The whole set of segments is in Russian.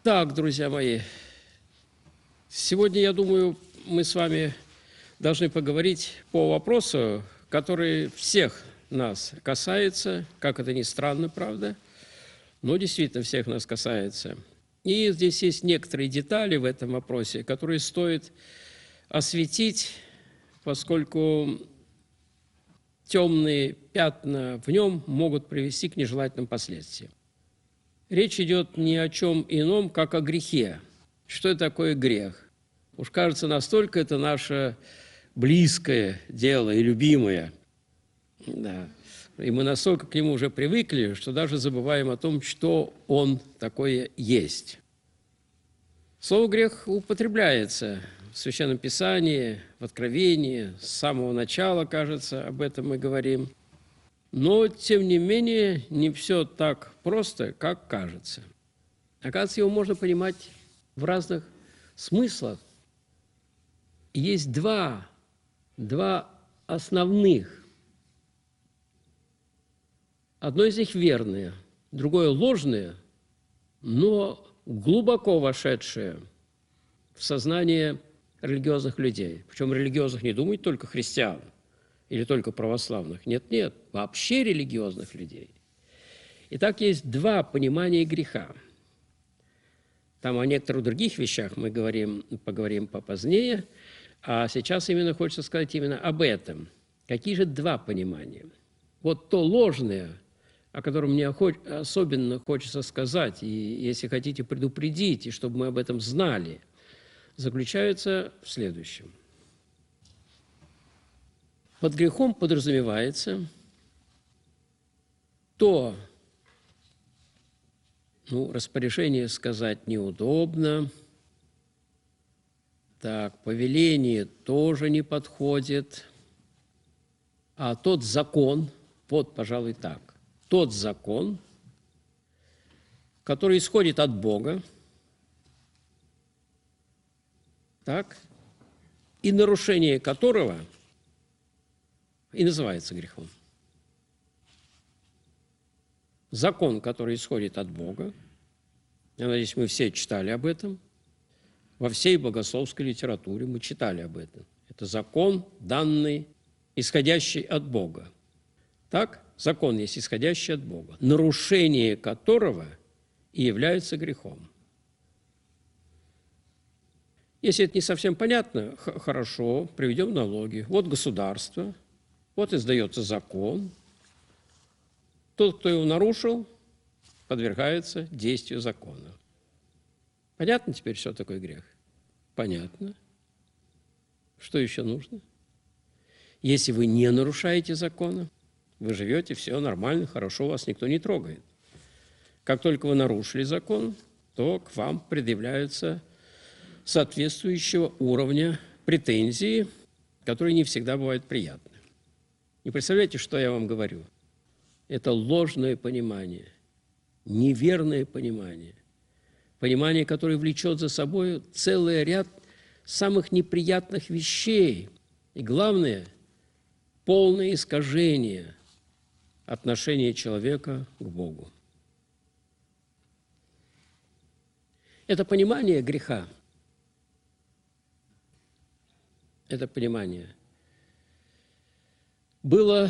Так, друзья мои, сегодня, я думаю, мы с вами должны поговорить по вопросу, который всех нас касается, как это ни странно, правда, но действительно всех нас касается. И здесь есть некоторые детали в этом вопросе, которые стоит осветить, поскольку темные пятна в нем могут привести к нежелательным последствиям. Речь идет ни о чем ином, как о грехе. Что это такое грех? Уж кажется, настолько это наше близкое дело и любимое. Да. И мы настолько к нему уже привыкли, что даже забываем о том, что он такое есть. Слово «грех» употребляется в Священном Писании, в Откровении, с самого начала, кажется, об этом мы говорим. Но, тем не менее, не все так просто, как кажется. Оказывается, его можно понимать в разных смыслах. И есть два основных. Одно из них верное, другое ложное, но глубоко вошедшее в сознание религиозных людей. Причем религиозных не думают только христиан или только православных. Нет, вообще религиозных людей. Итак, есть два понимания греха. Там о некоторых других вещах мы поговорим попозднее, а сейчас именно хочется сказать именно об этом. Какие же два понимания? Вот то ложное, о котором мне особенно хочется сказать, и, если хотите, предупредить, и чтобы мы об этом знали, заключается в следующем. Под грехом подразумевается то, распоряжение сказать неудобно, так, повеление тоже не подходит, а тот закон, пожалуй, так, тот закон, который исходит от Бога, так, и нарушение которого и называется грехом. Закон, который исходит от Бога, я надеюсь, мы все читали об этом, во всей богословской литературе мы читали об этом. Это закон, данный, исходящий от Бога. Так, закон есть исходящий от Бога, нарушение которого и является грехом. Если это не совсем понятно, хорошо, приведем аналогию. Вот государство, вот издается закон. Тот, кто его нарушил, подвергается действию закона. Понятно теперь, что такое грех? Понятно. Что еще нужно? Если вы не нарушаете закона, вы живете, все нормально, хорошо, вас никто не трогает. Как только вы нарушили закон, то к вам предъявляются соответствующего уровня претензии, которые не всегда бывают приятны. Не представляете, что я вам говорю? Это ложное понимание, неверное понимание, понимание, которое влечет за собой целый ряд самых неприятных вещей. И главное, полное искажение отношения человека к Богу. Это понимание греха, это понимание было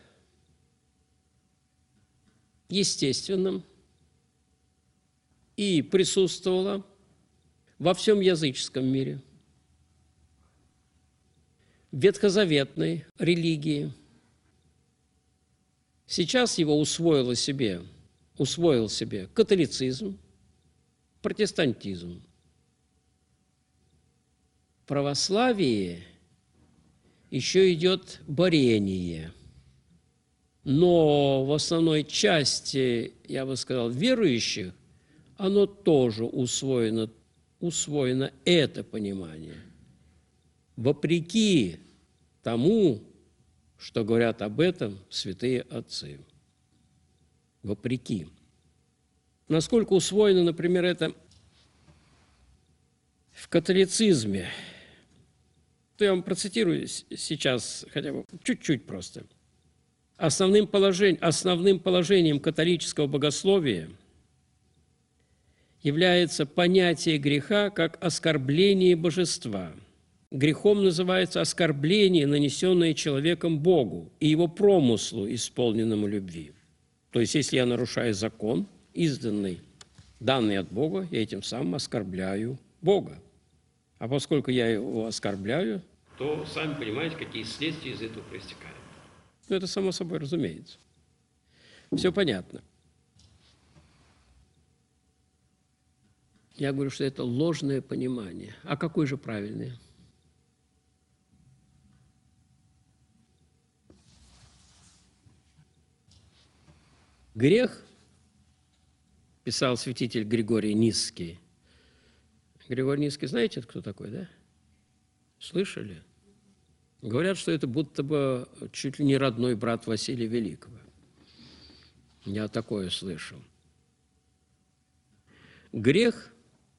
естественным и присутствовало во всем языческом мире, в ветхозаветной религии. Сейчас его усвоил себе католицизм, протестантизм. В православии еще идет борение. Но в основной части, я бы сказал, верующих, оно тоже усвоено это понимание. Вопреки тому, что говорят об этом святые отцы. Вопреки. Насколько усвоено, например, это в католицизме, то я вам процитирую сейчас хотя бы чуть-чуть просто. Основным положением католического богословия является понятие греха как оскорбление божества. Грехом называется оскорбление, нанесенное человеком Богу и его промыслу, исполненному любви. То есть, если я нарушаю закон, данный от Бога, я этим самым оскорбляю Бога. А поскольку я его оскорбляю, то сами понимаете, какие следствия из этого проистекают. Ну, это само собой разумеется. Все понятно. Я говорю, что это ложное понимание. А какое же правильное? Грех, писал святитель Григорий Нисский. Григорий Нисский, знаете, кто такой, да? Слышали? Говорят, что это будто бы чуть ли не родной брат Василия Великого. Я такое слышал. Грех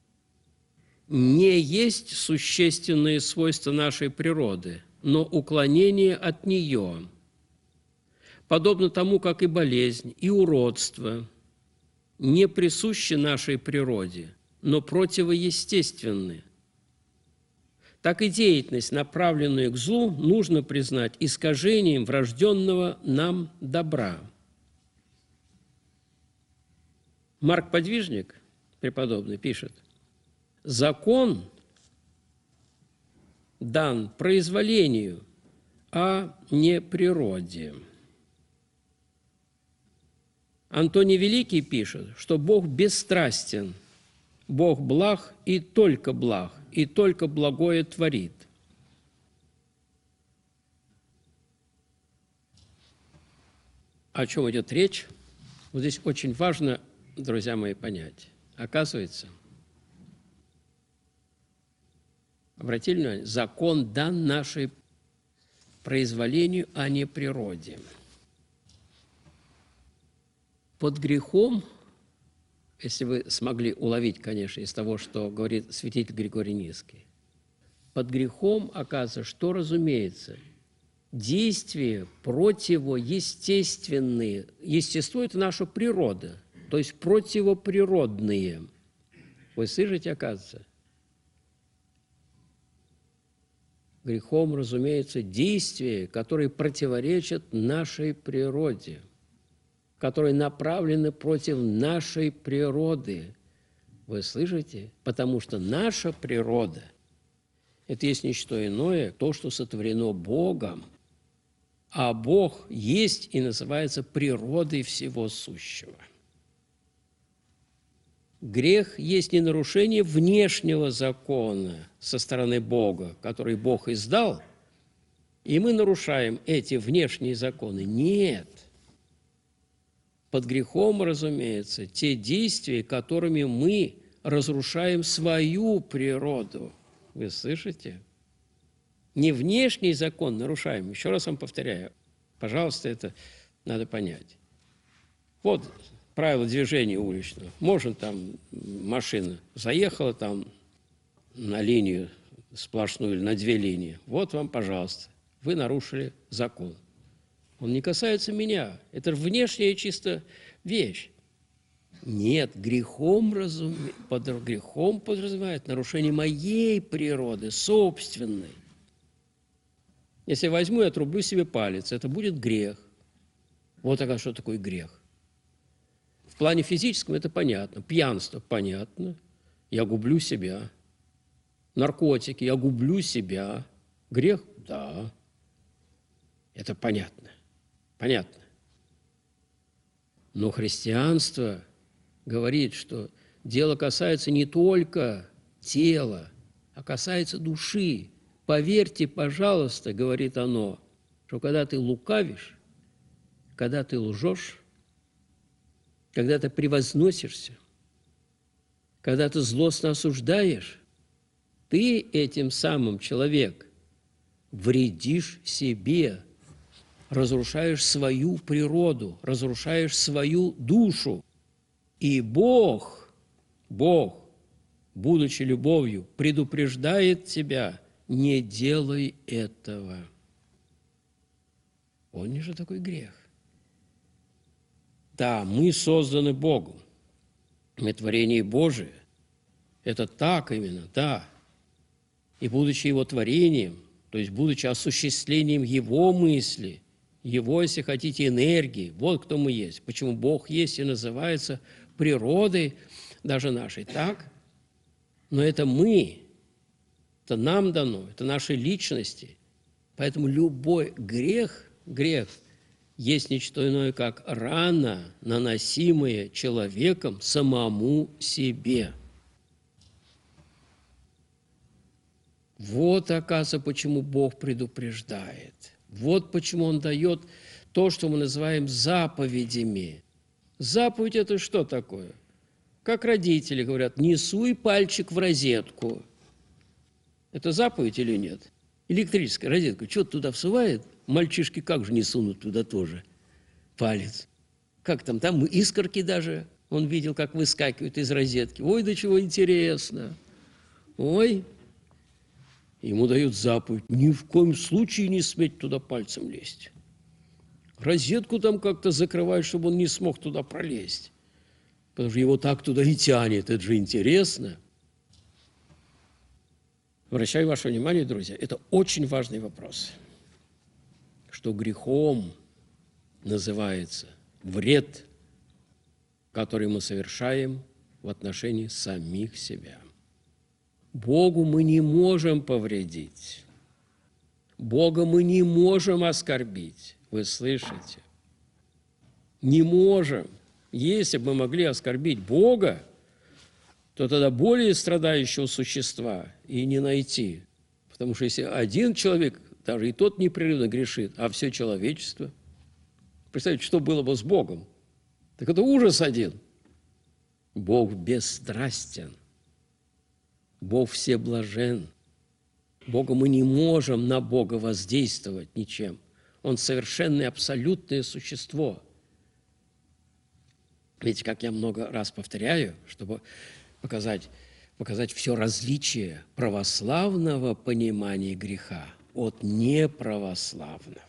не есть существенные свойства нашей природы, но уклонение от нее, подобно тому, как и болезнь, и уродство не присущи нашей природе, но противоестественны. Так и деятельность, направленную к злу, нужно признать искажением врожденного нам добра. Марк Подвижник, преподобный, пишет: «Закон дан произволению, а не природе». Антоний Великий пишет, что Бог бесстрастен, Бог благ и только благое творит. О чем идет речь? Вот здесь очень важно, друзья мои, понять. Оказывается, обратили внимание, закон дан нашей произволению, а не природе. Под грехом, если вы смогли уловить, конечно, из того, что говорит святитель Григорий Нисский, под грехом, оказывается, что разумеется, действия противоестественные. Естество – это наша природа, то есть противоприродные. Вы слышите, оказывается? Грехом, разумеется, действия, которые противоречат нашей природе, которые направлены против нашей природы. Вы слышите? Потому что наша природа – это есть не что иное, то, что сотворено Богом, а Бог есть и называется природой всего сущего. Грех есть не нарушение внешнего закона со стороны Бога, который Бог издал, и мы нарушаем эти внешние законы. Нет. Под грехом, разумеется, те действия, которыми мы разрушаем свою природу. Вы слышите? Не внешний закон нарушаем. Еще раз вам повторяю. Пожалуйста, это надо понять. Вот правила движения уличного. Можно там машина заехала там на линию сплошную или на две линии. Вот вам, пожалуйста, вы нарушили закон. Он не касается меня. Это внешняя чисто вещь. Нет, под грехом подразумевает нарушение моей природы, собственной. Если я возьму и отрублю себе палец, это будет грех. Вот что такое грех. В плане физическом это понятно. Пьянство – понятно. Я гублю себя. Наркотики – я гублю себя. Грех – да. Это понятно. Понятно. Но христианство говорит, что дело касается не только тела, а касается души. Поверьте, пожалуйста, говорит оно, что когда ты лукавишь, когда ты лжешь, когда ты превозносишься, когда ты злостно осуждаешь, ты этим самым, человек, вредишь себе, разрушаешь свою природу, разрушаешь свою душу. И Бог, будучи любовью, предупреждает тебя: не делай этого. Он же такой грех. Да, мы созданы Богом. Мы творение Божие. Это так именно, да. И будучи Его творением, то есть будучи осуществлением Его мысли, Его, если хотите, энергии, вот кто мы есть. Почему Бог есть и называется природой даже нашей, так? Но это мы, это нам дано, это наши личности. Поэтому любой грех есть не что иное, как рана, наносимая человеком самому себе. Вот, оказывается, почему Бог предупреждает. Вот почему Он дает то, что мы называем заповедями. Заповедь – это что такое? Как родители говорят, не суй пальчик в розетку. Это заповедь или нет? Электрическая розетка, что туда всувает? Мальчишки как же не сунут туда тоже палец? Как там искорки даже, он видел, как выскакивают из розетки. Ой, до чего интересно. Ой, ему дают заповедь, ни в коем случае не сметь туда пальцем лезть. Розетку там как-то закрывают, чтобы он не смог туда пролезть. Потому что его так туда и тянет, это же интересно. Обращаю ваше внимание, друзья, это очень важный вопрос, что грехом называется вред, который мы совершаем в отношении самих себя. Богу мы не можем повредить, Бога мы не можем оскорбить, вы слышите? Не можем. Если бы мы могли оскорбить Бога, то тогда более страдающего существа и не найти. Потому что если один человек, даже и тот непрерывно грешит, а все человечество, представьте, что было бы с Богом. Так это ужас один. Бог бесстрастен. Бог всеблажен. Бога мы не можем на Бога воздействовать ничем. Он совершенное, абсолютное существо. Видите, как я много раз повторяю, чтобы показать все различие православного понимания греха от неправославного.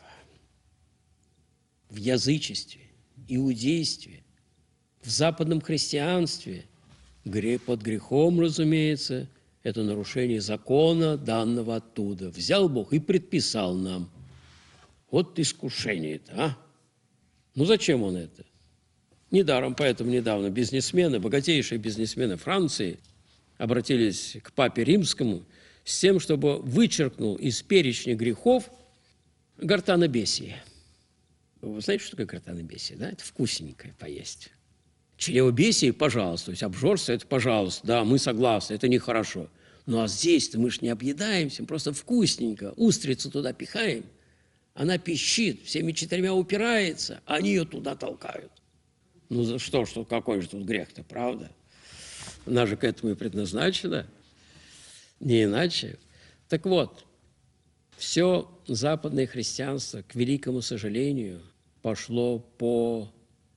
В язычестве, иудействе, в западном христианстве под грехом, разумеется, это нарушение закона, данного оттуда. Взял Бог и предписал нам. Вот искушение-то, а? Ну, зачем он это? Недаром поэтому недавно бизнесмены, богатейшие бизнесмены Франции обратились к Папе Римскому с тем, чтобы вычеркнул из перечня грехов гортанобесие. Вы знаете, что такое гортанобесие, да? Это вкусненькое поесть. Чревобесие, пожалуйста, то есть обжорство, это пожалуйста, да, мы согласны, это нехорошо. Ну а здесь-то мы ж не объедаемся, просто вкусненько, устрицу туда пихаем, она пищит, всеми четырьмя упирается, а они ее туда толкают. Ну за что, какой же тут грех-то, правда? Она же к этому и предназначена, не иначе. Так вот, все западное христианство, к великому сожалению, пошло по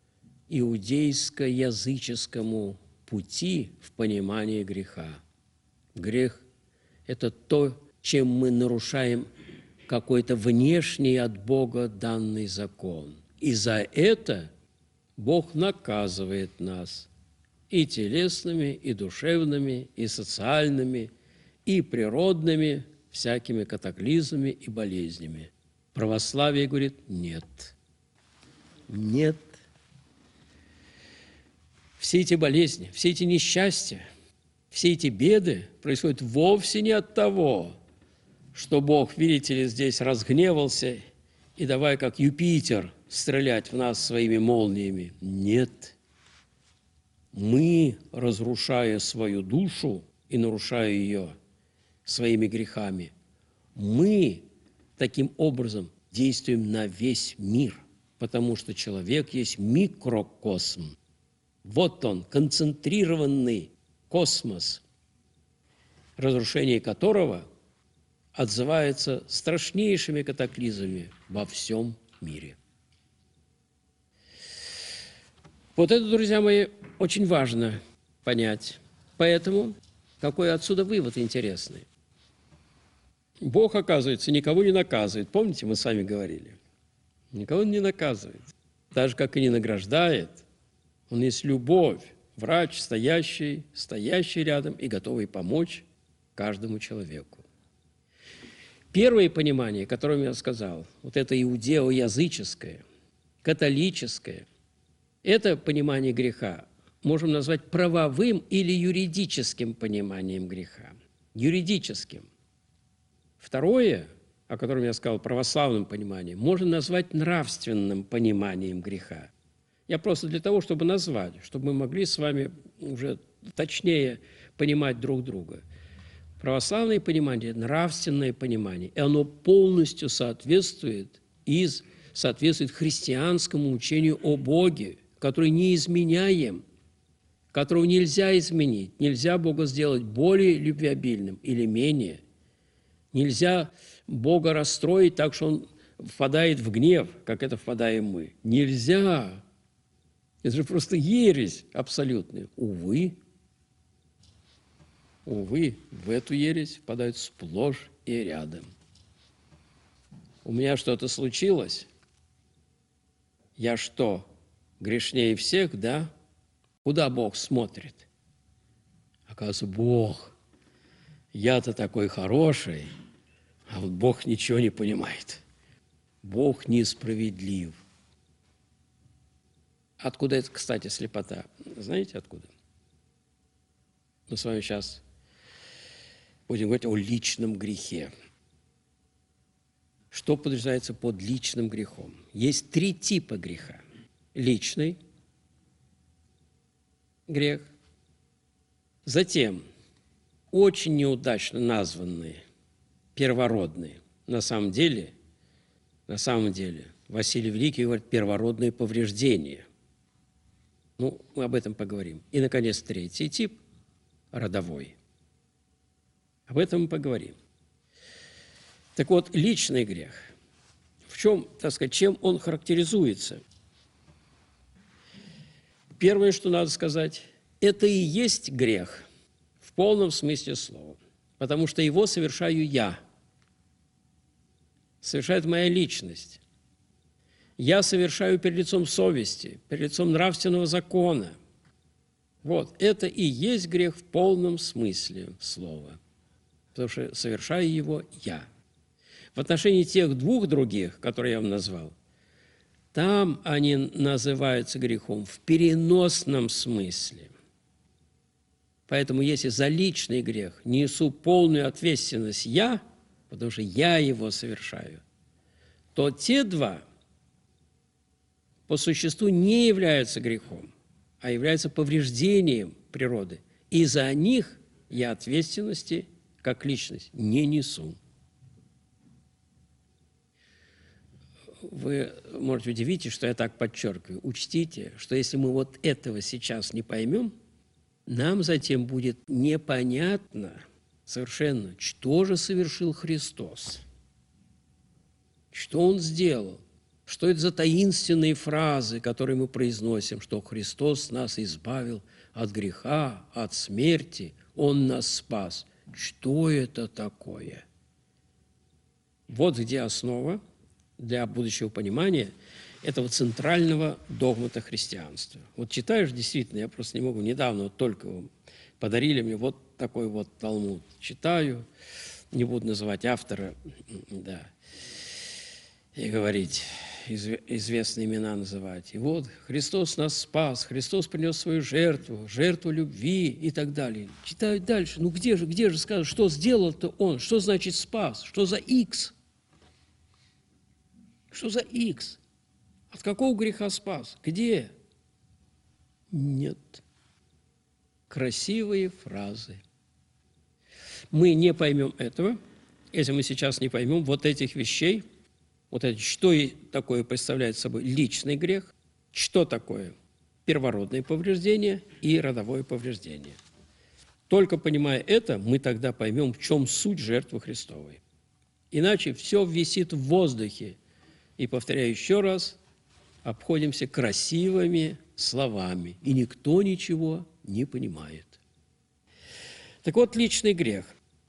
иудейско-языческому пути в понимании греха. Грех – это то, чем мы нарушаем какой-то внешний от Бога данный закон. И за это Бог наказывает нас и телесными, и душевными, и социальными, и природными всякими катаклизмами и болезнями. Православие говорит – нет. Нет. Все эти болезни, все эти несчастья, все эти беды происходят вовсе не от того, что Бог, видите ли, здесь разгневался и давай, как Юпитер, стрелять в нас своими молниями. Нет. Мы, разрушая свою душу и нарушая ее своими грехами, мы таким образом действуем на весь мир, потому что человек есть микрокосм. Вот он, концентрированный космос, разрушение которого отзывается страшнейшими катаклизмами во всем мире. Вот это, друзья мои, очень важно понять. Поэтому какой отсюда вывод интересный? Бог, оказывается, никого не наказывает. Помните, мы с вами говорили? Никого не наказывает. Так же, как и не награждает. Он есть любовь. врач, стоящий рядом и готовый помочь каждому человеку. Первое понимание, которое я сказал, вот это иудео-языческое, католическое, это понимание греха можем назвать правовым или юридическим пониманием греха. Юридическим. Второе, о котором я сказал, православным пониманием, можно назвать нравственным пониманием греха. Я просто для того, чтобы назвать, чтобы мы могли с вами уже точнее понимать друг друга. Православное понимание – нравственное понимание, и оно полностью соответствует христианскому учению о Боге, который неизменяем, которого нельзя изменить. Нельзя Бога сделать более любвеобильным или менее. Нельзя Бога расстроить так, что Он впадает в гнев, как это впадаем мы. Нельзя. Это же просто ересь абсолютная. Увы, в эту ересь впадают сплошь и рядом. У меня что-то случилось? Я что, грешнее всех, да? Куда Бог смотрит? Оказывается, Бог. Я-то такой хороший, а вот Бог ничего не понимает. Бог несправедлив. Откуда это, кстати, слепота? Знаете, откуда? Мы с вами сейчас будем говорить о личном грехе. Что подразумевается под личным грехом? Есть 3 типа греха. Личный грех. Затем очень неудачно названные первородные. На самом деле, Василий Великий говорит первородные повреждения. Ну, мы об этом поговорим. И, наконец, 3-й тип – родовой. Об этом мы поговорим. Так вот, личный грех. В чем, так сказать, чем он характеризуется? Первое, что надо сказать, это и есть грех в полном смысле слова, потому что его совершаю я, совершает моя личность. Я совершаю перед лицом совести, перед лицом нравственного закона. Вот, это и есть грех в полном смысле слова, потому что совершаю его я. В отношении тех 2 других, которые я вам назвал, там они называются грехом в переносном смысле. Поэтому если за личный грех несу полную ответственность я, потому что я его совершаю, то те 2 по существу не являются грехом, а являются повреждением природы. И за них я ответственности как личность не несу. Вы можете удивиться, что я так подчеркиваю. Учтите, что если мы вот этого сейчас не поймем, нам затем будет непонятно совершенно, что же совершил Христос, что Он сделал, что это за таинственные фразы, которые мы произносим, что Христос нас избавил от греха, от смерти, Он нас спас. Что это такое? Вот где основа для будущего понимания этого центрального догмата христианства. Вот читаешь, действительно, я просто не могу, недавно вот только подарили мне вот такой вот Талмуд. Читаю, не буду называть автора, да, и говорить, известные имена называть. И вот Христос нас спас, Христос принес свою жертву любви и так далее. Читаю дальше, ну где же сказано, что сделал-то Он, что значит спас, что за Икс? Что за Икс? От какого греха спас? Где? Нет. Красивые фразы. Мы не поймем этого, если мы сейчас не поймем вот этих вещей, вот это, что такое представляет собой личный грех, что такое первородное повреждение и родовое повреждение. Только понимая это, мы тогда поймем, в чем суть жертвы Христовой. Иначе все висит в воздухе. И, повторяю еще раз, обходимся красивыми словами, и никто ничего не понимает. Так вот, личный грех.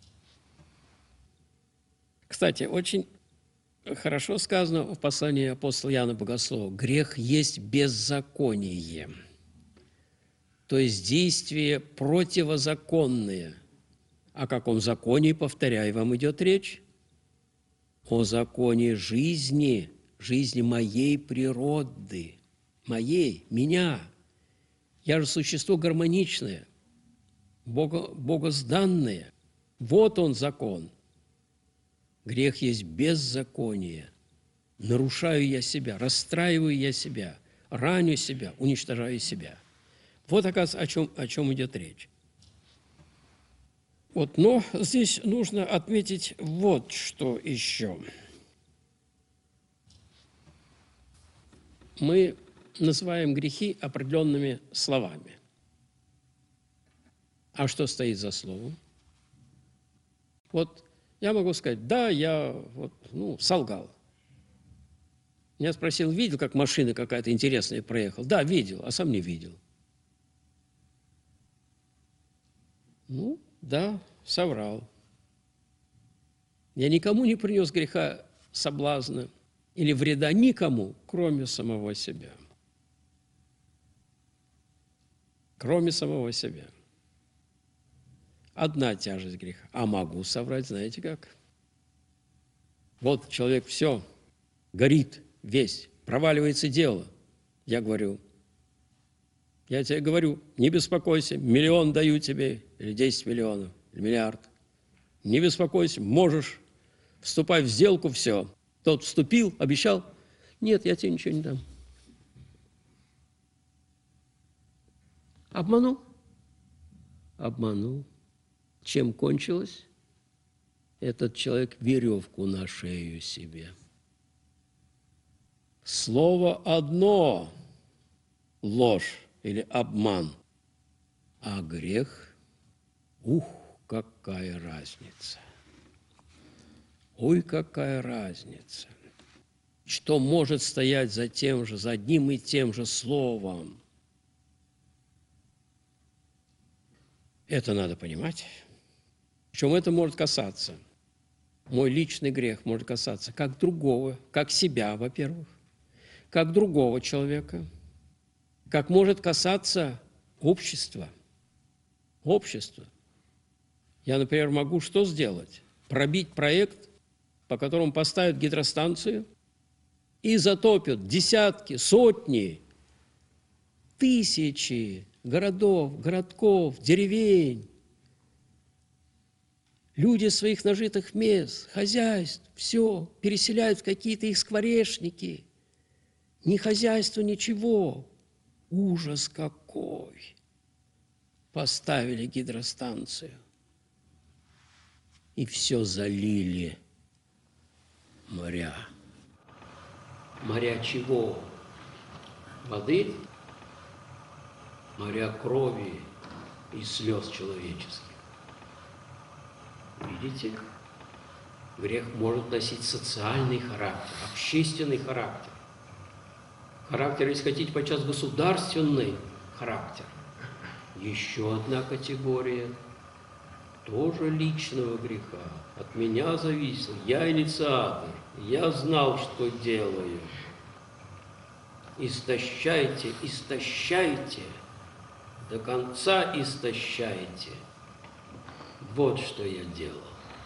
Кстати, очень хорошо сказано в послании апостола Иоанна Богослова: грех есть беззаконие. то есть действия противозаконные. О каком законе, повторяю, вам идет речь? О законе жизни, жизни моей природы, моей, меня. Я же существо гармоничное, богозданное. Вот он закон. Грех есть беззаконие. Нарушаю я себя, расстраиваю я себя, раню себя, уничтожаю себя. Вот, оказывается, о чем идет речь. Вот, но здесь нужно отметить вот что еще. Мы называем грехи определенными словами. А что стоит за словом? Вот я могу сказать, да, я солгал. Меня спросил, видел, как машина какая-то интересная проехала? Да, видел, а сам не видел. Да, соврал. Я никому не принес греха, соблазна или вреда никому, кроме самого себя. Кроме самого себя. Одна тяжесть греха. А могу соврать, знаете как? Вот человек все, горит весь, проваливается дело. Я тебе говорю, не беспокойся, 1 миллион даю тебе, или 10 миллионов, или миллиард. Не беспокойся, можешь, вступай в сделку, все. Тот вступил, обещал, нет, я тебе ничего не дам. Обманул? Обманул. Чем кончилось? Этот человек веревку на шею себе. Слово одно – ложь или обман, а грех – какая разница! Ой, какая разница! Что может стоять за тем же, за одним и тем же словом? Это надо понимать. Причем это может касаться, мой личный грех может касаться как другого, как себя, во-первых, как другого человека, как может касаться общества. Общество. Я, например, могу что сделать? Пробить проект, по которому поставят гидростанцию и затопят десятки, сотни, тысячи городков, деревень. Люди своих нажитых мест, хозяйств, все переселяют в какие-то их скворечники. Ни хозяйства, ничего. Ужас какой! Поставили гидростанцию. И все залили моря. Моря чего? Воды? Моря крови и слез человеческих. Видите? Грех может носить социальный характер, общественный характер. Характер, если хотите, подчас государственный характер. Еще одна категория тоже личного греха. От меня зависело. Я инициатор. Я знал, что делаю. Истощайте, истощайте. До конца истощайте. Вот что я делал.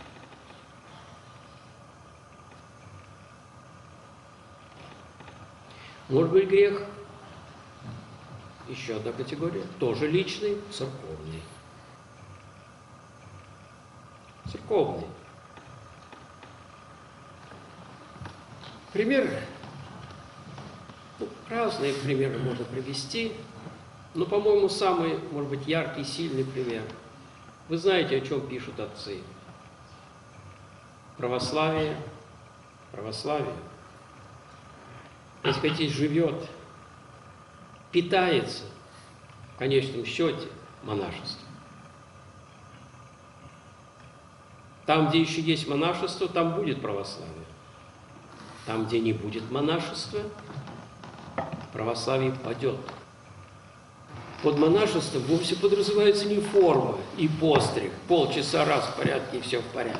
Может быть, грех, еще одна категория, тоже личный, церковный. Церковный. Пример, разные примеры можно привести, но, по-моему, самый, может быть, яркий, сильный пример. Вы знаете, о чем пишут отцы. Православие, если хотите, живет, питается, в конечном счете, монашеством. Там, где еще есть монашество, там будет православие. Там, где не будет монашества, православие падет. Под монашеством вовсе подразумевается не форма и постриг, полчаса раз в порядке и все в порядке.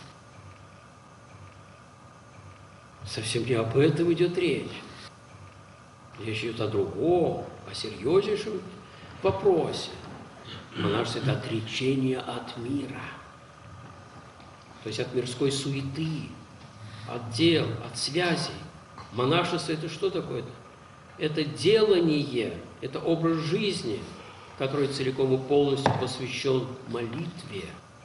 Совсем не об этом идет речь. Речь идет о другом, о серьезнейшем в вопросе. Монашество – это отречение от мира, то есть от мирской суеты, от дел, от связей. Монашество – это что такое? Это делание, это образ жизни, который целиком и полностью посвящен молитве,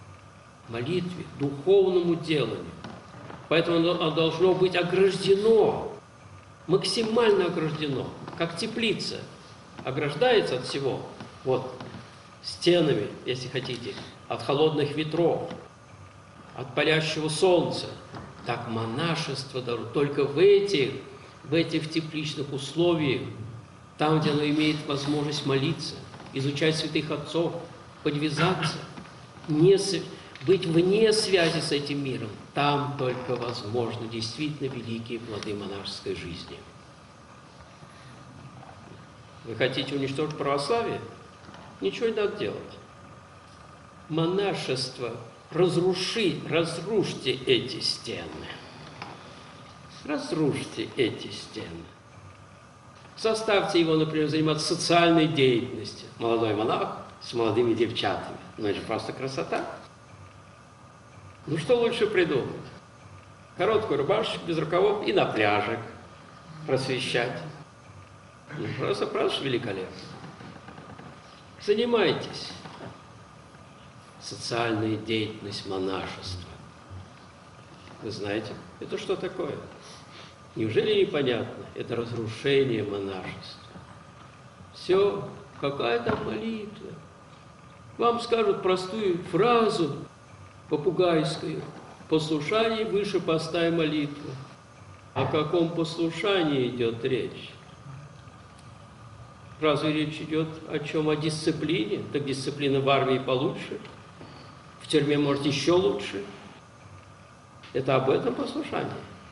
духовному деланию. Поэтому оно должно быть ограждено, максимально ограждено, как теплица ограждается от всего, вот, стенами, если хотите, от холодных ветров, от палящего солнца. Так монашество должно только в этих тепличных условиях, там, где оно имеет возможность молиться, изучать святых отцов, подвязаться, быть вне связи с этим миром, там только возможны действительно великие плоды монашеской жизни. Вы хотите уничтожить православие? Ничего не надо делать. Монашество, разрушьте эти стены. Разрушьте эти стены. Заставьте его, например, заниматься социальной деятельностью. Молодой монах с молодыми девчатами. Ну, это же просто красота. Ну, что лучше придумать? Короткую рубашечку без рукавов и на пляжик просвещать. Ну, просто великолепно. Занимайтесь. Социальная деятельность монашества. Вы знаете, это что такое? Неужели непонятно? Это разрушение монашества. Все, какая там молитва? Вам скажут простую фразу попугайскую. Послушание выше поста и молитвы. О каком послушании идет речь? Разве речь идет о чем? О дисциплине? Так дисциплина в армии получше. В тюрьме, может, еще лучше. Это об этом послушании.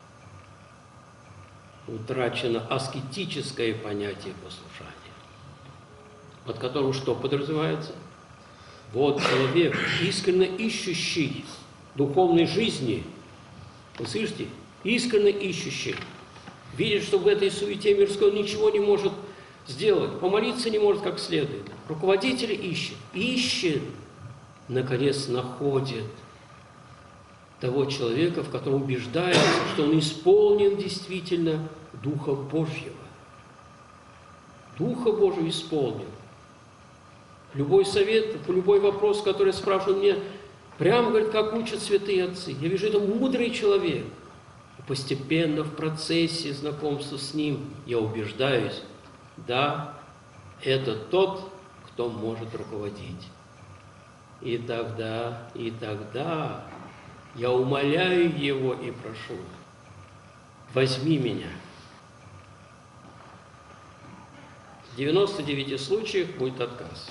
Утрачено аскетическое понятие послушания, под которым что подразумевается? Вот человек, искренне ищущий духовной жизни, вы слышите? Искренне ищущий, видит, что в этой суете мирской он ничего не может сделать, помолиться не может как следует. Руководителя ищет, наконец находит того человека, в котором убеждается, что он исполнен действительно Духа Божьего. Духа Божьего исполнен. Любой совет, любой вопрос, который спрашивают меня, прямо, говорит, как учат святые отцы. Я вижу, это мудрый человек. И постепенно в процессе знакомства с ним я убеждаюсь, да, это тот, кто может руководить. И тогда я умоляю его и прошу, возьми меня. В 99 случаях будет отказ.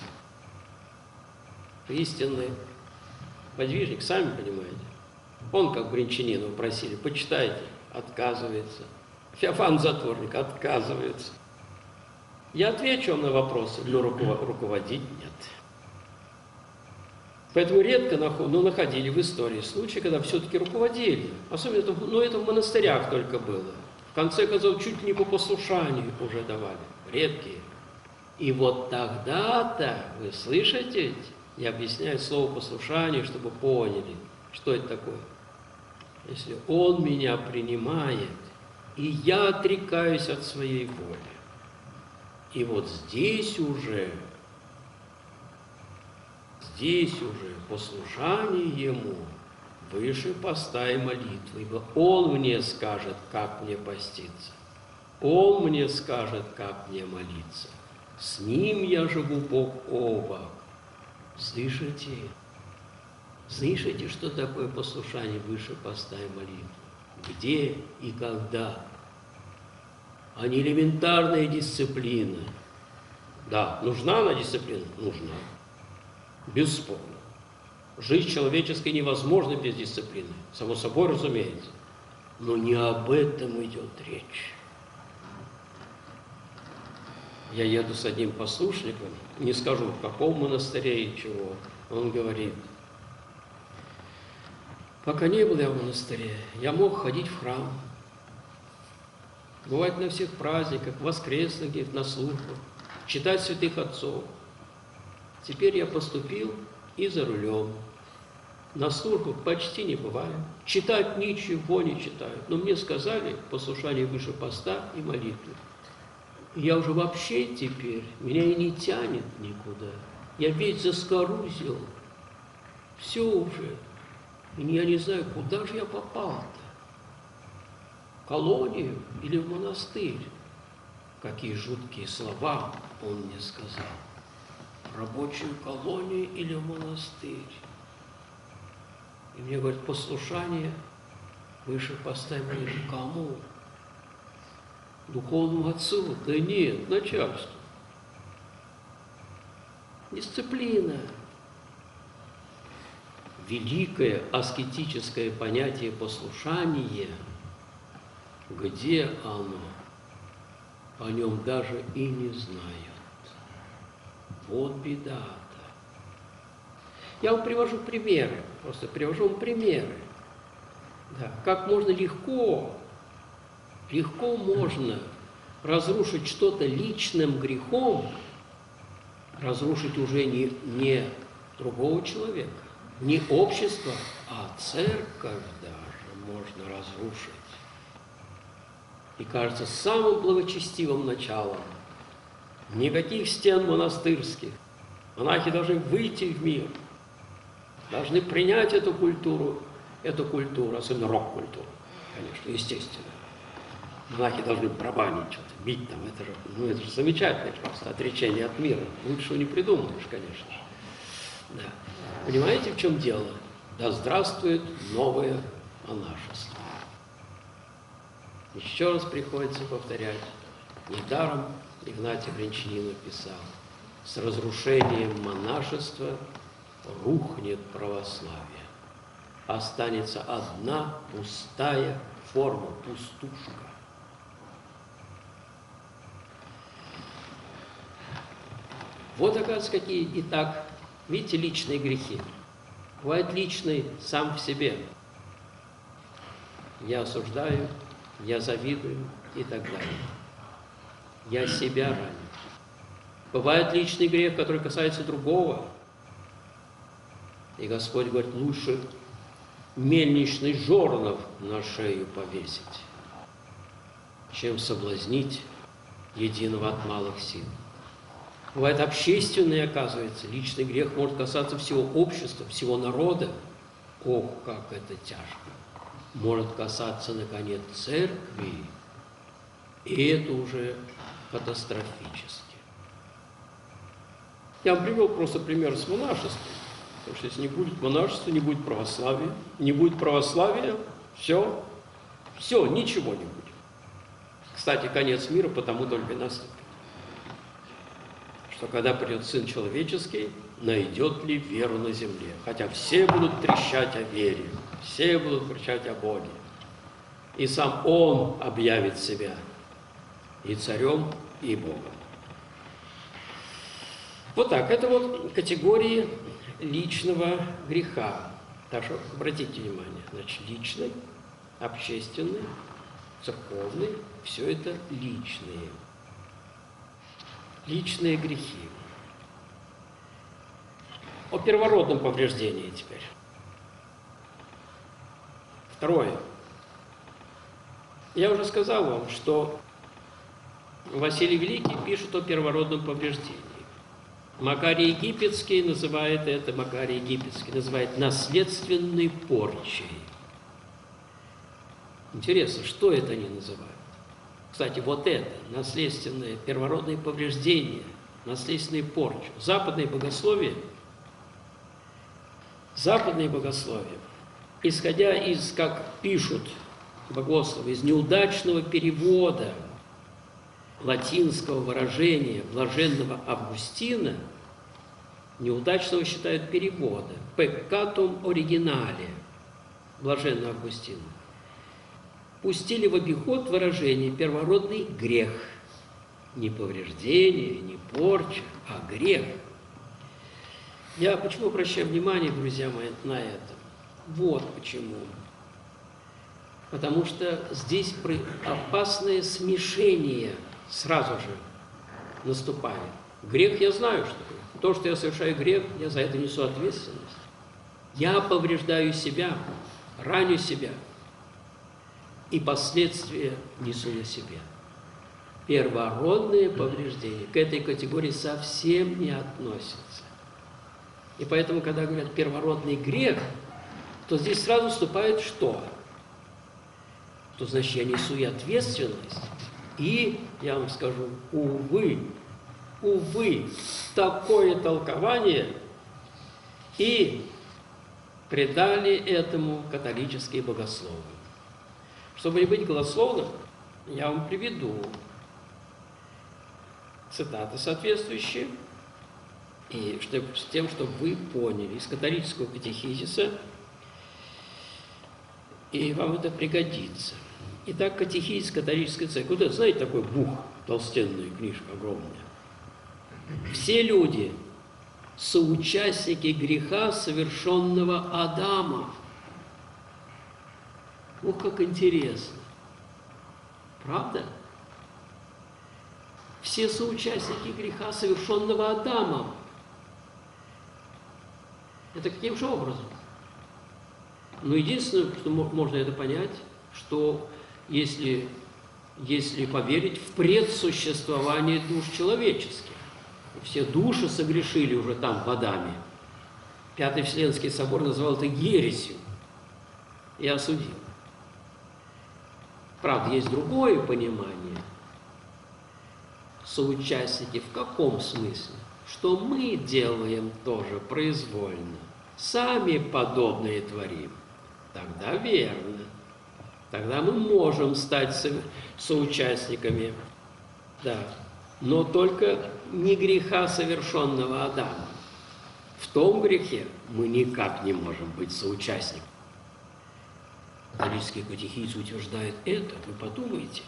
Истинный подвижник, сами понимаете. Он, как бринчанин, вы просили, почитайте, отказывается. Феофан Затворник отказывается. Я отвечу вам на вопросы, но руководить нет. Поэтому редко находили в истории случаи, когда все-таки руководили. Особенно это в монастырях только было. В конце концов, чуть ли не по послушанию уже давали. Редкие. И вот тогда-то, вы слышите, я объясняю слово послушание, чтобы поняли, что это такое. Если он меня принимает, и я отрекаюсь от своей воли. И вот здесь уже послушание ему выше поста и молитвы, ибо он мне скажет, как мне поститься. Он мне скажет, как мне молиться. С ним я живу бок о бок. Слышите? Слышите, что такое послушание выше поста и молитвы? Где и когда? А не элементарная дисциплина. Да, нужна она дисциплина? Нужна. Бесспорно. Жизнь человеческая невозможна без дисциплины. Само собой, разумеется. Но не об этом идет речь. Я еду с одним послушником, не скажу, в каком монастыре и чего. Он говорит, пока не был я в монастыре, я мог ходить в храм, бывать на всех праздниках, воскресных где-то на службах, читать святых отцов, Теперь я поступил и за рулем. На службу почти не бываю. Читать ничего не читаю. Но мне сказали послушание выше поста и молитвы. Я уже вообще теперь, меня и не тянет никуда. Я весь заскорузил. Все уже. И я не знаю, куда же я попал-то. В колонию или в монастырь? Какие жуткие слова он мне сказал. В рабочую колонию или в монастырь? И мне говорят, послушание выше поста и молитвы. Кому? Духовному отцу? Да нет, начальству. Дисциплина. Великое аскетическое понятие послушания, где оно? О нем даже и не знают. Вот беда-то. Я вам привожу примеры, просто привожу вам примеры. Да, как можно легко можно разрушить что-то личным грехом, разрушить уже не другого человека, не общество, а церковь даже можно разрушить. И кажется, самым благочестивым началом никаких стен монастырских. Монахи должны выйти в мир, должны принять эту культуру, особенно рок-культуру, конечно, естественно. Монахи должны барабанить что-то, бить там, это же замечательно просто, отречение от мира. Лучшего не придумаешь, конечно. Да. Понимаете, в чем дело? Да здравствует новое монашество. Еще раз приходится повторять. Недаром Игнатий Брянчанинов писал: с разрушением монашества рухнет православие. Останется одна пустая форма, пустушка. Вот, оказывается, какие и так, видите, личные грехи. Бывает личный сам в себе. Я осуждаю, я завидую и так далее. Я себя раню. Бывает личный грех, который касается другого. И Господь говорит, лучше мельничный жорнов на шею повесить, чем соблазнить единого от малых сил. Бывает общественный, оказывается. Личный грех может касаться всего общества, всего народа. Ох, как это тяжко. Может касаться, наконец, церкви. И это уже катастрофически. Я вам привел просто пример с монашеством. Потому что если не будет монашества, не будет православия. Не будет православия, все, ничего не будет. Кстати, конец мира потому только и наступит. Что когда придет Сын Человеческий, найдет ли веру на земле. Хотя все будут трещать о вере, все будут кричать о Боге. И сам Он объявит себя и царем, и Богом. Вот так, это вот категории личного греха. Так что обратите внимание, значит, личный, общественный, церковный, все это личные. Личные грехи. О первородном повреждении теперь. Второе. Я уже сказал вам, что Василий Великий пишет о первородном повреждении. Макарий Египетский называет наследственной порчей. Интересно, что это они называют? Кстати, вот это, наследственное первородное повреждение, наследственные порчи. Западное богословие, исходя из, как пишут богословы, из неудачного перевода латинского выражения блаженного Августина, неудачного считают перевода, peccatum originale, блаженного Августина, пустили в обиход выражение первородный грех. Не повреждение, не порча, а грех. Я почему обращаю внимание, друзья мои, на это? Вот почему. Потому что здесь опасное смешение сразу же наступает. Грех я знаю, что такое. то, что я совершаю грех, я за это несу ответственность. Я повреждаю себя, раню себя, и последствия несу на себе. Первородные повреждения к этой категории совсем не относятся. И поэтому, когда говорят первородный грех, то здесь сразу вступает что? То значит, я несу и ответственность, и, я вам скажу, увы, такое толкование и придали этому католические богословы. Чтобы не быть голословным, я вам приведу цитаты соответствующие, и с тем, чтобы вы поняли из католического катехизиса, и вам это пригодится. Итак, катехизис католической церкви. Вот это, знаете, такой бух, толстенная книжка огромная. Все люди – соучастники греха, совершенного Адама. Ох, как интересно. Правда? Все соучастники греха, совершенного Адамом. Это каким же образом? Но единственное, что можно это понять, что если поверить в предсуществование душ человеческих, все души согрешили уже там, в Адаме. Пятый Вселенский собор называл это ересью и осудил. Правда, есть другое понимание. Соучастники в каком смысле? Что мы делаем тоже произвольно. Сами подобные творим. Тогда верно. Тогда мы можем стать соучастниками. Да. Но только не греха, совершенного Адама. В том грехе мы никак не можем быть соучастниками. Католический катехизис утверждает это, вы подумайте.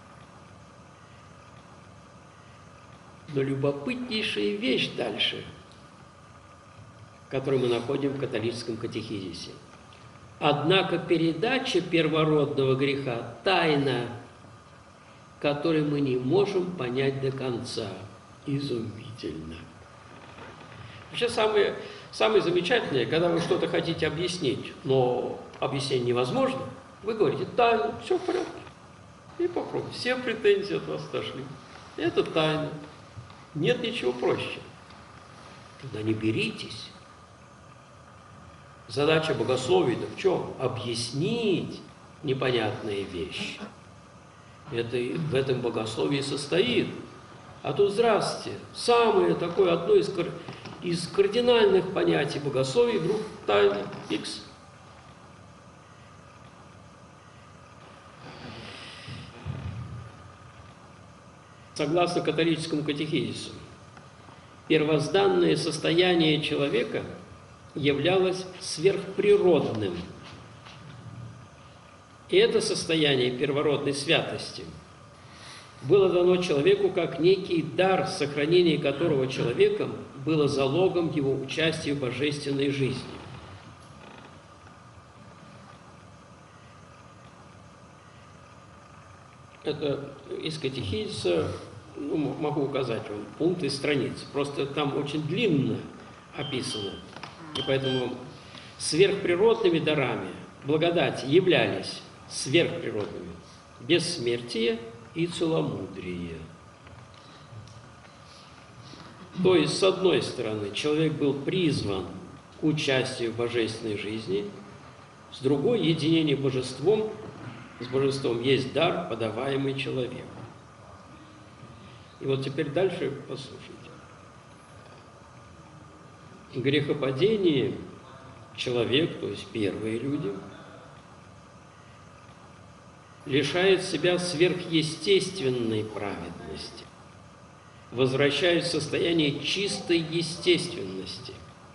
Но любопытнейшая вещь дальше, которую мы находим в католическом катехизисе. Однако передача первородного греха – тайна, которую мы не можем понять до конца. Изумительно. Вообще самое замечательное, когда вы что-то хотите объяснить, но объяснение невозможно, вы говорите тайна, все в порядке. И попробуйте. Все претензии от вас отошли. Это тайна. Нет ничего проще. Тогда не беритесь. Задача богословия-то в чем? Объяснить непонятные вещи. Это в этом богословии состоит. А тут, здравствуйте, самое такое, одно из кардинальных понятий богословия, вдруг тайна X. Согласно католическому катехизису, первозданное состояние человека являлось сверхприродным. И это состояние первородной святости было дано человеку как некий дар, сохранение которого человеком было залогом его участия в божественной жизни. Это из катехизиса, могу указать вам пункты и страницы. Просто там очень длинно описано. И поэтому сверхприродными дарами благодати являлись сверхприродными бессмертие и целомудрие. То есть, с одной стороны, человек был призван к участию в божественной жизни, с другой, единение с божеством есть дар, подаваемый человеку. И вот теперь дальше послушайте. В грехопадении человек, то есть первые люди, лишает себя сверхъестественной праведности, возвращаясь в состояние чистой естественности.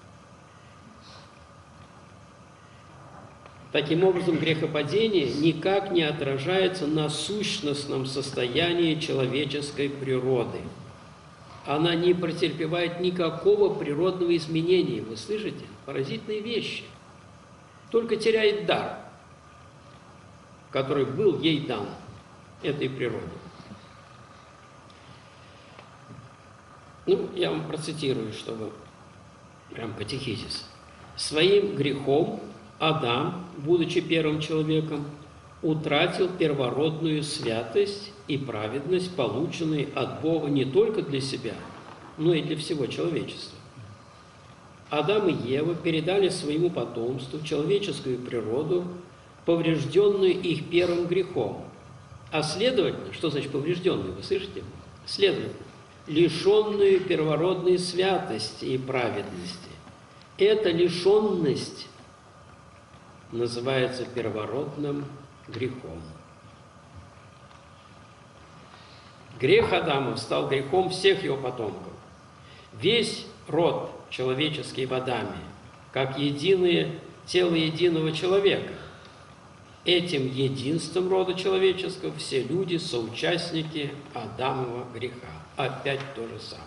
Таким образом, грехопадение никак не отражается на сущностном состоянии человеческой природы. Она не претерпевает никакого природного изменения. Вы слышите? Поразительные вещи. Только теряет дар, который был ей дан, этой природе. Ну, я вам процитирую, чтобы прям катехизис. «Своим грехом Адам, будучи первым человеком, утратил первородную святость и праведность, полученные от Бога не только для себя, но и для всего человечества. Адам и Ева передали своему потомству человеческую природу, поврежденную их первым грехом. А следовательно, что значит поврежденную, вы слышите? Следовательно, лишенную первородной святости и праведности. Эта лишенность называется первородным грехом. Грех Адама стал грехом всех его потомков. Весь род человеческий в Адаме, как единое тело единого человека. Этим единством рода человеческого все люди соучастники Адамова греха. Опять то же самое.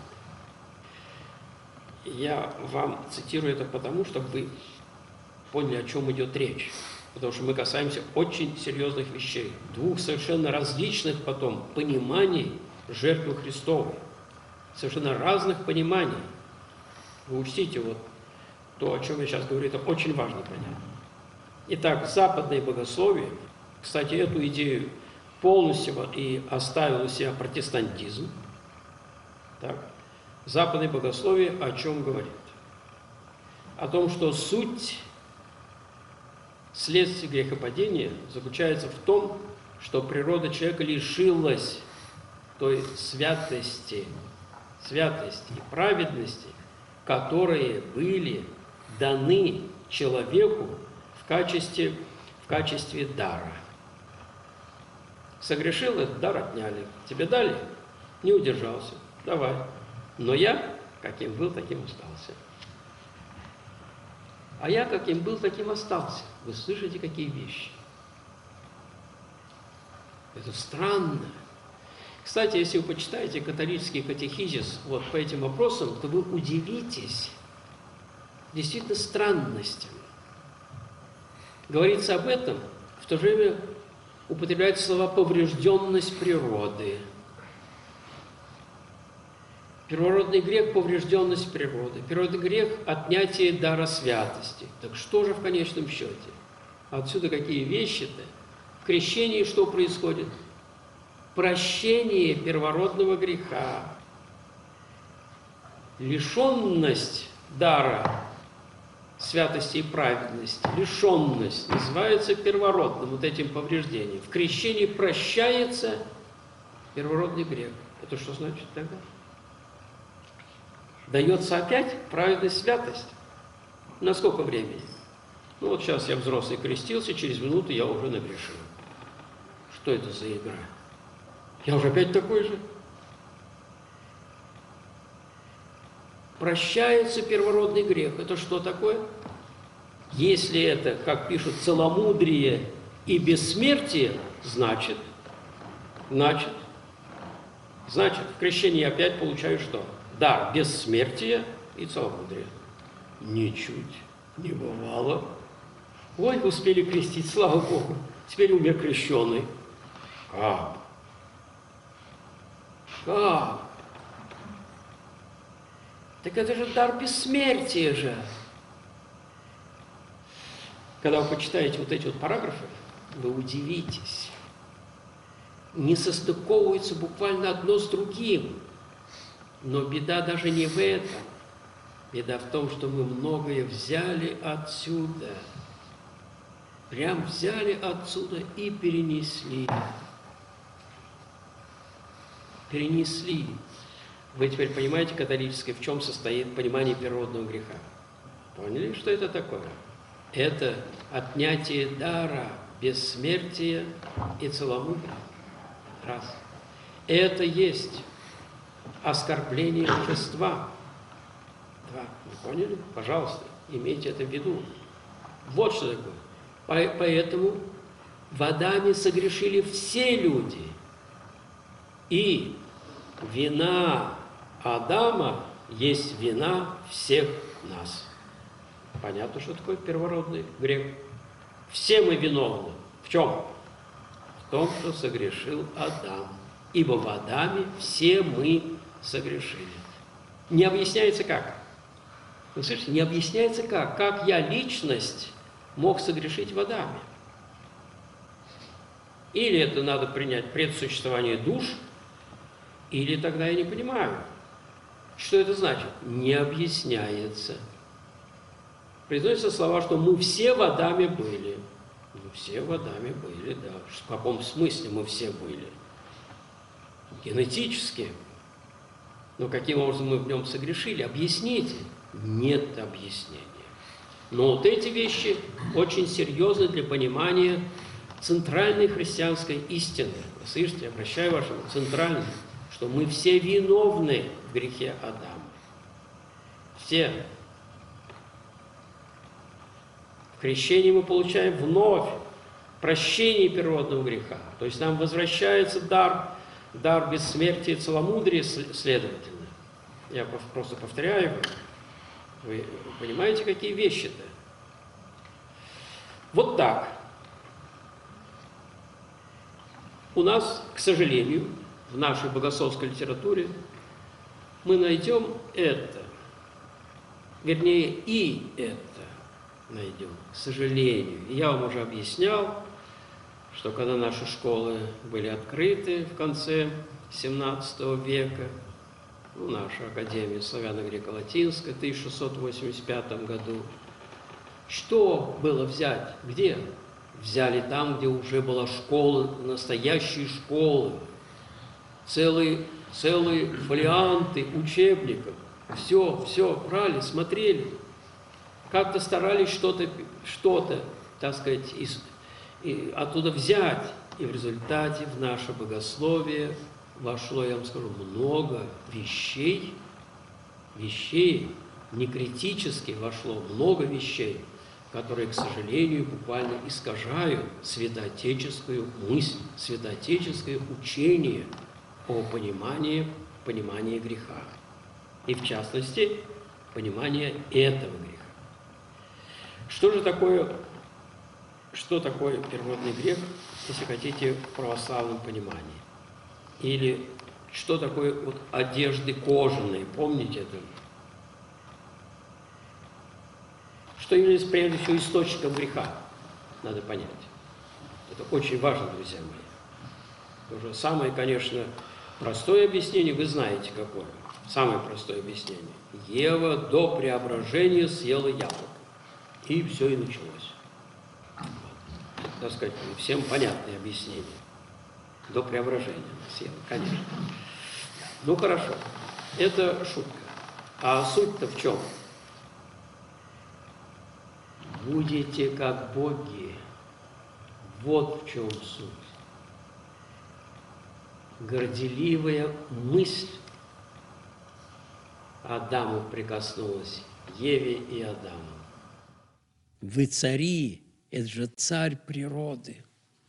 Я вам цитирую это потому, чтобы вы поняли, о чем идет речь. Потому что мы касаемся очень серьезных вещей. Двух совершенно различных потом пониманий жертвы Христовой. Совершенно разных пониманий. Вы учтите вот то, о чем я сейчас говорю, это очень важно понять. Итак, западное богословие, кстати, эту идею полностью и оставил у себя протестантизм. Так. Западное богословие о чем говорит? О том, что суть следствия грехопадения заключается в том, что природа человека лишилась той святости и праведности, которые были даны человеку в качестве дара. Согрешил, этот дар отняли. Тебе дали? Не удержался. Давай. Но я, каким был, таким остался. А я, каким был, таким остался. Вы слышите, какие вещи? Это странно. Кстати, если вы почитаете католический катехизис вот по этим вопросам, то вы удивитесь действительно странностям. Говорится об этом, в то же время употребляют слова «поврежденность природы». Первородный грех – поврежденность природы. Первородный грех – отнятие дара святости. Так что же в конечном счете? Отсюда какие вещи-то? В крещении что происходит? Прощение первородного греха. Лишенность дара святости и праведности, лишенность называется первородным вот этим повреждением. В крещении прощается первородный грех. Это что значит тогда? Дается опять праведность, святость. На сколько времени? Ну вот сейчас я взрослый крестился, через минуту я уже нагрешил. Что это за игра? Я уже опять такой же. Прощается первородный грех. Это что такое? Если это, как пишут, целомудрие и бессмертие, значит, в крещении я опять получаю что? Дар бессмертия и целомудрия. Ничуть не бывало. Ой, успели крестить, слава Богу. Теперь умер крещеный. Как? Как? Так это же дар бессмертия же. Когда вы почитаете вот эти вот параграфы, вы удивитесь. Не состыковываются буквально одно с другим. Но беда даже не в этом. Беда в том, что мы многое взяли отсюда. Прям взяли отсюда и перенесли. Перенесли. Вы теперь понимаете, католическое, в чем состоит понимание первородного греха? Поняли, что это такое? Это отнятие дара, бессмертия и целомудрия. Раз. Это есть оскорбление божества. Два. Вы поняли? Пожалуйста, имейте это в виду. Вот что такое. Поэтому в Адаме согрешили все люди. И вина Адама есть вина всех нас. Понятно, что такое первородный грех? Все мы виновны. В чем? В том, что согрешил Адам. Ибо в Адаме все мы согрешили. Не объясняется как. Вы слышите, не объясняется как. Как я, личность, мог согрешить в Адаме? Или это надо принять предсуществование душ, или тогда я не понимаю. Что это значит? Не объясняется. Произносятся слова, что мы все в Адаме были. Мы все в Адаме были, да. В каком смысле мы все были? Генетически. Но каким образом мы в нем согрешили? Объясните. Нет объяснения. Но вот эти вещи очень серьезны для понимания центральной христианской истины. Вы слышите, обращаю ваше внимание, центральной, что мы все виновны в грехе Адама. Все. В крещении мы получаем вновь прощение первородного греха. То есть нам возвращается дар бессмертия и целомудрия, следовательно. Я просто повторяю, вы понимаете, какие вещи-то? Вот так. У нас, к сожалению, в нашей богословской литературе мы найдем это, вернее, и это найдем, к сожалению. И я вам уже объяснял, что когда наши школы были открыты в конце XVII века, наша Академия славяно-греко-латинская в 1685 году, что было взять? Где? Взяли там, где уже была школа, настоящие школы, целые фолианты учебников. Все брали, смотрели. Как-то старались что-то, так сказать, оттуда взять. И в результате в наше богословие вошло, я вам скажу, много вещей, не критически вошло много вещей, которые, к сожалению, буквально искажают святоотеческую мысль, святоотеческое учение о понимании греха. И, в частности, понимание этого греха. Что такое первородный грех, если хотите, в православном понимании? Или что такое вот одежды кожаные, помните это? Что является, прежде всего, источником греха, надо понять. Это очень важно, друзья мои. Уже самое, конечно, простое объяснение, вы знаете какое. Самое простое объяснение. Ева до преображения съела яблоко. И все и началось. Так сказать, всем понятное объяснение. До преображения съела, конечно. Ну, хорошо. Это шутка. А суть-то в чем? Будете как боги. Вот в чем суть. Горделивая мысль Адаму прикоснулась, Еве и Адаму. Вы цари, это же царь природы.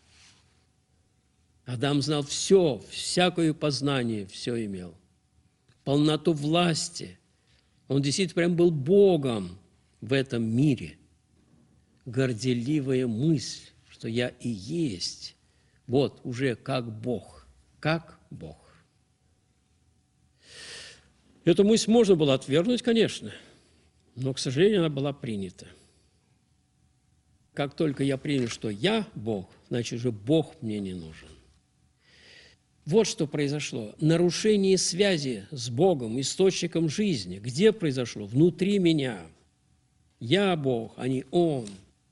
Адам знал все, всякое познание, все имел. Полноту власти. Он действительно прям был Богом в этом мире. Горделивая мысль, что я и есть, вот уже как Бог, как Бог. Эту мысль можно было отвергнуть, конечно, но, к сожалению, она была принята. Как только я принял, что я Бог, значит же Бог мне не нужен. Вот что произошло. Нарушение связи с Богом, источником жизни. Где произошло? Внутри меня. Я Бог, а не Он.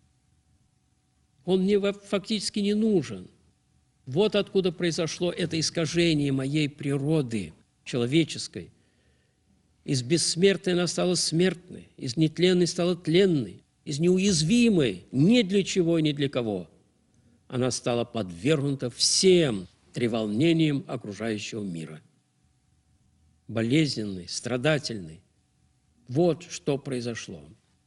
Он мне фактически не нужен. Вот откуда произошло это искажение моей природы человеческой. Из бессмертной она стала смертной, из нетленной стала тленной, из неуязвимой ни для чего и ни для кого. Она стала подвергнута всем треволнениям окружающего мира. Болезненной, страдательной. Вот что произошло.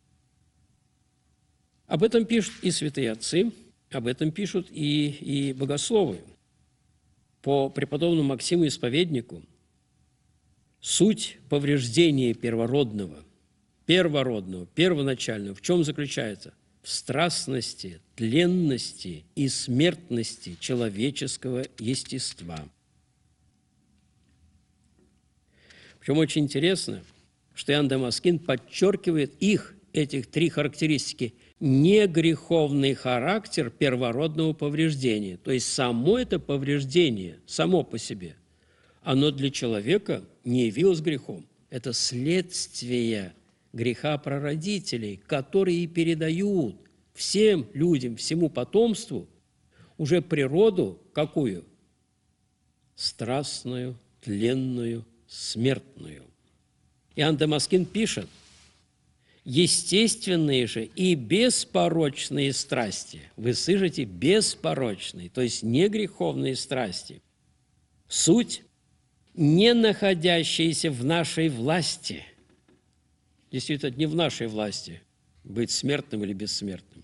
Об этом пишут и святые отцы, об этом пишут и богословы. По преподобному Максиму Исповеднику суть повреждения первородного, первоначального, в чем заключается? В страстности, тленности и смертности человеческого естества. Причем очень интересно, что Иоанн Дамаскин подчеркивает этих три характеристики: негреховный характер первородного повреждения. То есть само это повреждение, само по себе, оно для человека не явилось грехом. Это следствие греха прародителей, которые передают всем людям, всему потомству уже природу какую? Страстную, тленную, смертную. Иоанн Дамаскин пишет: естественные же и беспорочные страсти, вы слышите, беспорочные, то есть не греховные страсти, суть, не находящиеся в нашей власти. Действительно, не в нашей власти быть смертным или бессмертным.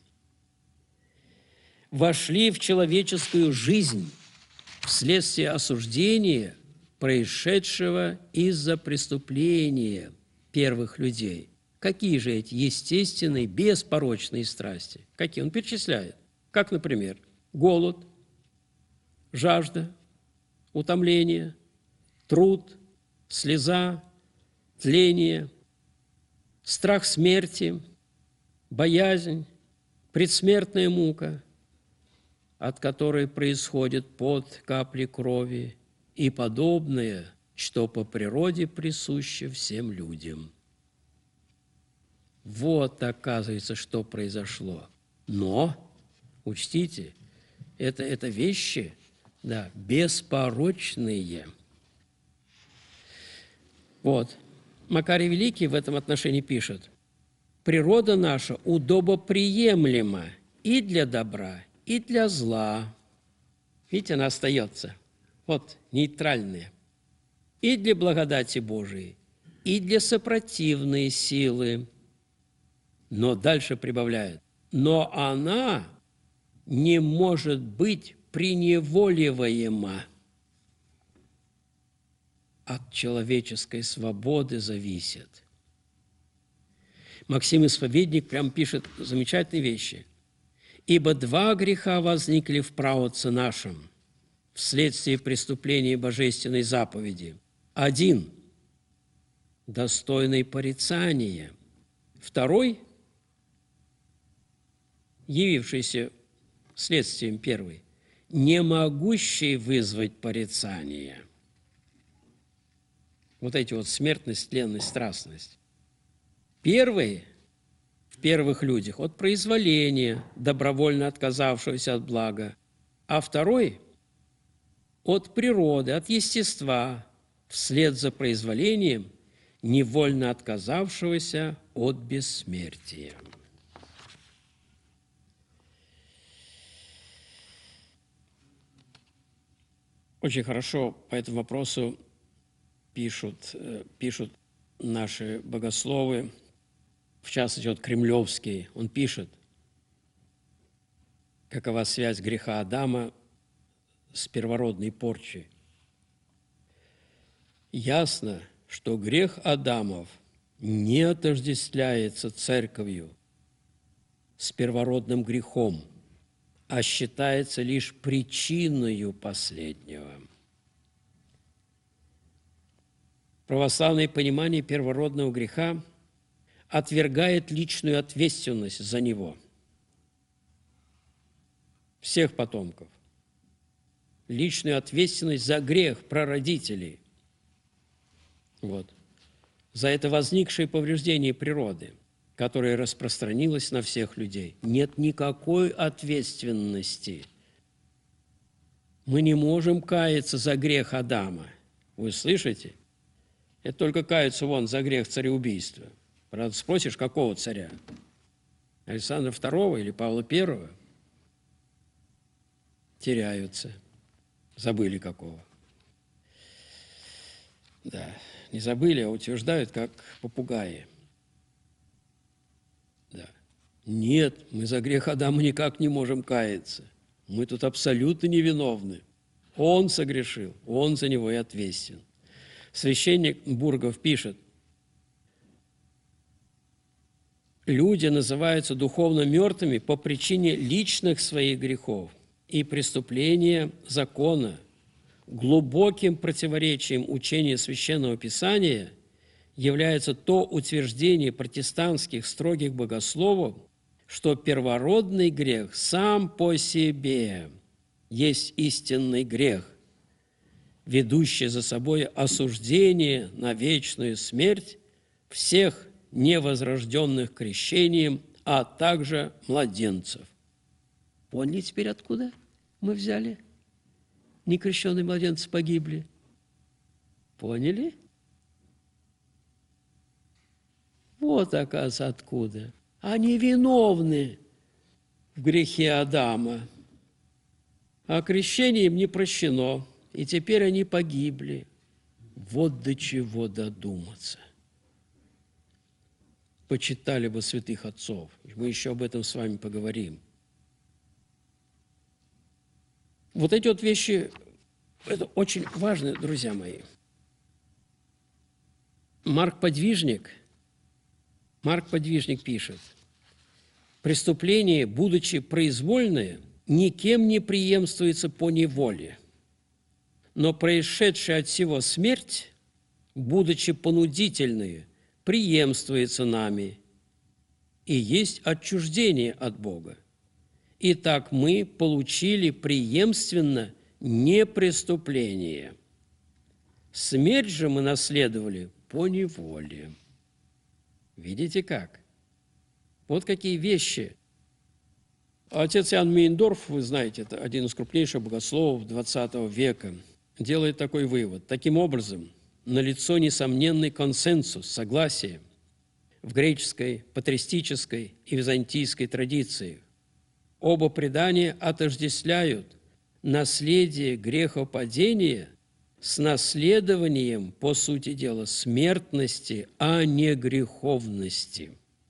Вошли в человеческую жизнь вследствие осуждения, происшедшего из-за преступления первых людей. Какие же эти естественные, беспорочные страсти? Какие? Он перечисляет. Как, например, голод, жажда, утомление, труд, слеза, тление, страх смерти, боязнь, предсмертная мука, от которой происходит пот, капли крови и подобное, что по природе присуще всем людям. Вот, оказывается, что произошло. Но, учтите, это вещи, да, беспорочные. Вот. Макарий Великий в этом отношении пишет: природа наша удобоприемлема и для добра, и для зла. Видите, она остается. Вот, нейтральная. И для благодати Божией, и для сопротивной силы. Но дальше прибавляет: но она не может быть преневоливаема. От человеческой свободы зависит. Максим Исповедник прям пишет замечательные вещи. «Ибо два греха возникли в праотце нашем вследствие преступления божественной заповеди. Один – достойный порицания, второй – явившийся следствием первый, не могущий вызвать порицание». Вот эти вот смертность, тленность, страстность. Первый в первых людях от произволения, добровольно отказавшегося от блага, а второй от природы, от естества, вслед за произволением, невольно отказавшегося от бессмертия. Очень хорошо по этому вопросу пишут наши богословы, в частности, вот Кремлевский, он пишет, какова связь греха Адама с первородной порчей. Ясно, что грех Адамов не отождествляется церковью с первородным грехом, а считается лишь причиною последнего. Православное понимание первородного греха отвергает личную ответственность за него. Всех потомков. Личную ответственность за грех прародителей. Вот. За это возникшее повреждение природы, которое распространилось на всех людей. Нет никакой ответственности. Мы не можем каяться за грех Адама. Вы слышите? Это только каются вон за грех цареубийства. Правда, спросишь, какого царя? Александра II или Павла I? Теряются. Забыли какого. Да, не забыли, а утверждают, как попугаи. Да. Нет, мы за грех Адама никак не можем каяться. Мы тут абсолютно невиновны. Он согрешил, он за него и ответственен. Священник Бургов пишет: люди называются духовно мертвыми по причине личных своих грехов и преступления закона, глубоким противоречием учения Священного Писания является то утверждение протестантских строгих богословов, что первородный грех сам по себе есть истинный грех, ведущий за собой осуждение на вечную смерть всех невозрожденных крещением, а также младенцев. Поняли теперь, откуда мы взяли? Некрещенные младенцы погибли. Поняли? Вот, оказывается, откуда. Они виновны в грехе Адама, а крещение им не прощено, и теперь они погибли. Вот до чего додуматься. Почитали бы святых отцов. Мы еще об этом с вами поговорим. Вот эти вот вещи, это очень важно, друзья мои. Марк Подвижник пишет: «Преступление, будучи произвольное, никем не преемствуется по неволе, но происшедшая от сего смерть, будучи понудительной, преемствуется нами и есть отчуждение от Бога. Итак, мы получили преемственно не преступление. Смерть же мы наследовали по неволе». Видите как? Вот какие вещи. Отец Иоанн Мейндорф, вы знаете, это один из крупнейших богословов XX века, делает такой вывод. Таким образом, налицо несомненный консенсус, согласие в греческой, патристической и византийской традициях. Оба предания отождествляют наследие грехопадения с наследованием, по сути дела, смертности, а не греховности.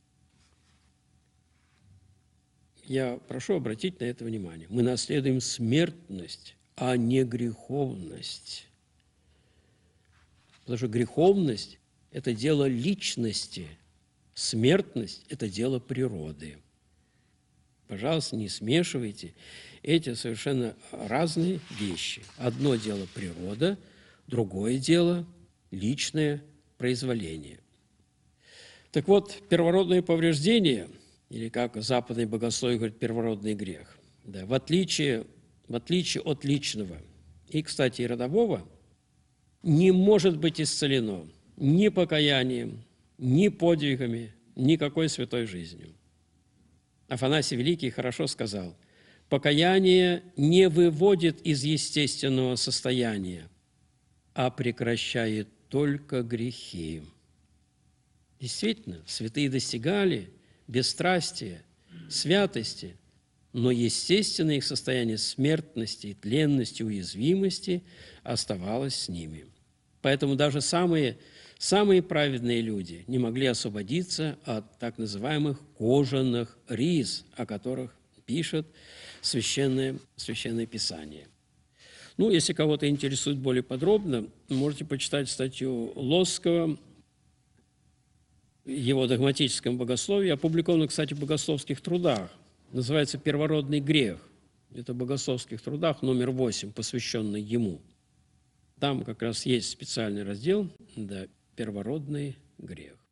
Я прошу обратить на это внимание. Мы наследуем смертность, а не греховность. Потому что греховность – это дело личности, смертность – это дело природы. Пожалуйста, не смешивайте эти совершенно разные вещи. Одно дело природа, другое дело личное произволение. Так вот, первородное повреждение, или как западный богословие говорит, первородный грех, да, в отличие от личного и, кстати, и родового, не может быть исцелено ни покаянием, ни подвигами, никакой святой жизнью. Афанасий Великий хорошо сказал: покаяние не выводит из естественного состояния, а прекращает только грехи. Действительно, святые достигали бесстрастия, святости, но естественное их состояние смертности, тленности, уязвимости оставалось с ними. Поэтому даже самые праведные люди не могли освободиться от так называемых кожаных риз, о которых пишет Священное Писание. Ну, если кого-то интересует более подробно, можете почитать статью Лосского, его догматическом богословии, опубликовано, кстати, в богословских трудах. Называется «Первородный грех». Это в богословских трудах номер 8, посвященный ему. Там как раз есть специальный раздел, да, «Первородный грех».